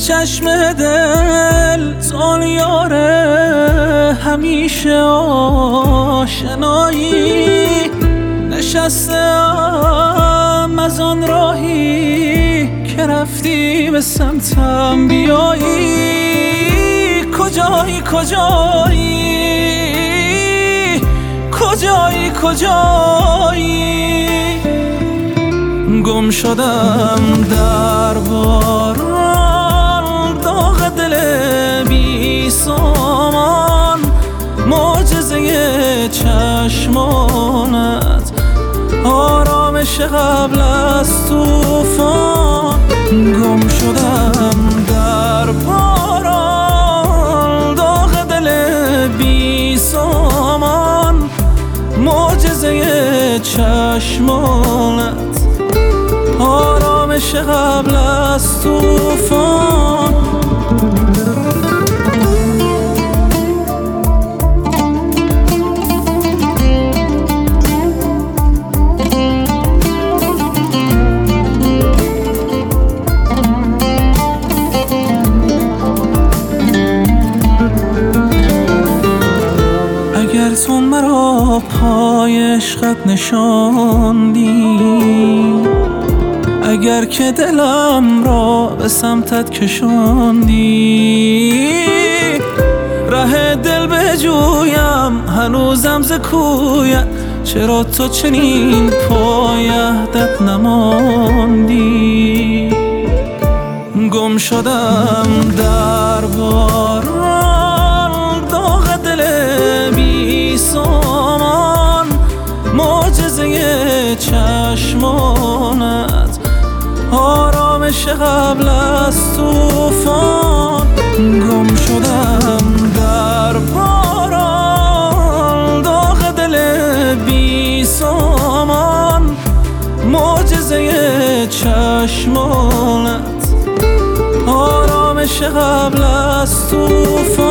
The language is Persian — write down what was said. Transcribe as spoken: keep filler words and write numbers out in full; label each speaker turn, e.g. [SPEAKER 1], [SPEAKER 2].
[SPEAKER 1] چشم دل زالیاره همیشه آشنایی نشستم از آن راهی که رفتی به سمتم بیایی کجایی کجایی کجایی کجایی گم شدم در باران داغ دل بی سامان معجزه چشمانت آرامش قبل از طوفان گم شدم در باران داغ دل بی سامان معجزه چشمانت آرامش قبل از طوفان اگر تو مرا پای عشقت نشاندی اگر که دلم را به سمتت کشاندی ره دل بجویم هنوزم ز کویت چرا تو چنین پایه‌دت نماندی گم شدم در باران داغ دل بی سامان معجزه چشمانت آرامش قبل از طوفان گم شدم در باران داغ دل بی سامان معجزه چشمانت آرامش قبل از طوفان